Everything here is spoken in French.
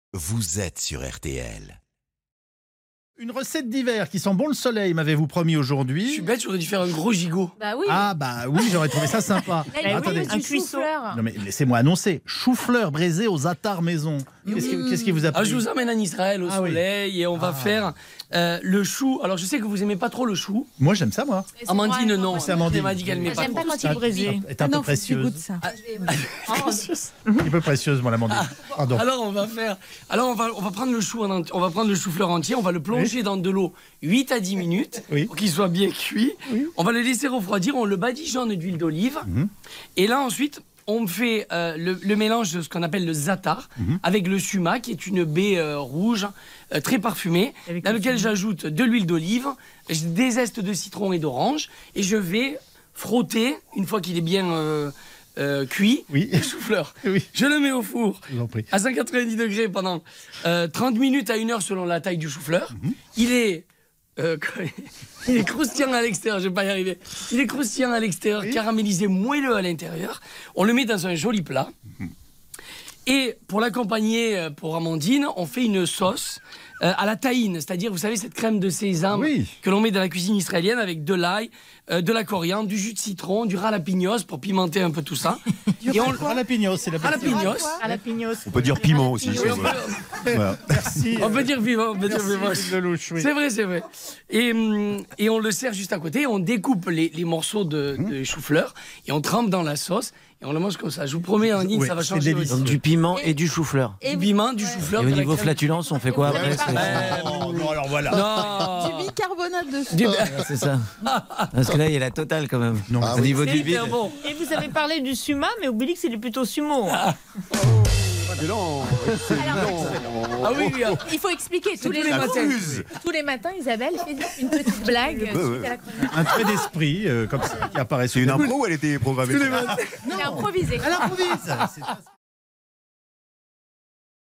vous êtes sur RTL. Une recette d'hiver qui sent bon le soleil, m'avez-vous promis aujourd'hui. Je suis bête, j'aurais dû faire un gros gigot. Bah oui. Ah bah oui, j'aurais trouvé ça sympa. Attendez, un chou-fleur. Non mais laissez-moi annoncer. Chou-fleur braisé aux athares maison. Qu'est-ce qui vous a plu? Je vous emmène en Israël au soleil et on va faire le chou. Alors je sais que vous aimez pas trop le chou. Moi j'aime ça moi. Amandine non. C'est Amandine. Elle m'a dit qu'elle n'aimait pas J'aime trop. pas quand il est braisé. Est un peu précieuse. Un peu précieuse moi l'amandine. Pardon. Alors on va prendre le chou on va prendre le chou-fleur entier, on va le plonger dans de l'eau 8 à 10 minutes pour qu'il soit bien cuit. Oui. On va le laisser refroidir, on le badigeonne d'huile d'olive. Et là ensuite on fait le mélange de ce qu'on appelle le za'atar avec le sumac, qui est une baie rouge très parfumée, dans lequel j'ajoute de l'huile d'olive, des zestes de citron et d'orange, et je vais frotter, une fois qu'il est bien cuit, le chou-fleur. Oui. Je le mets au four à 190 degrés pendant 30 minutes à 1 heure selon la taille du chou-fleur. Il est croustillant à l'extérieur, je vais pas y arriver. Il est croustillant à l'extérieur, caramélisé, moelleux à l'intérieur. On le met dans un joli plat. Et pour l'accompagner, pour Amandine, on fait une sauce à la tahine, c'est-à-dire, vous savez, cette crème de sésame que l'on met dans la cuisine israélienne avec de l'ail, de la coriandre, du jus de citron, du jalapignos pour pimenter un peu tout ça. Jalapignos, c'est la Jalapignos. On peut dire piment aussi. Merci. On peut dire vivant, on peut dire vivant. C'est vrai, c'est vrai. Et on le sert juste à côté, on découpe les morceaux de chou-fleur et on trempe dans la sauce. Et on le mange comme ça. Je vous promets, Andine, ça va changer. Donc du piment et du chou-fleur. Du piment, du chou-fleur. Et au niveau flatulence, on fait quoi après? Non, alors voilà. Non. Du bicarbonate de soude. C'est ça. Parce que là, il y a la totale quand même. Non, au niveau du bide. Bon. Et vous avez parlé du suma, mais Obélix, il est plutôt sumo. Ah oui, oui. Il faut expliquer. Tous les matins, Isabelle fait une petite blague suite à la chronique. Un trait d'esprit comme ça qui apparaît. C'est une impro ou elle était programmée? Il a improvisé. Elle improvise.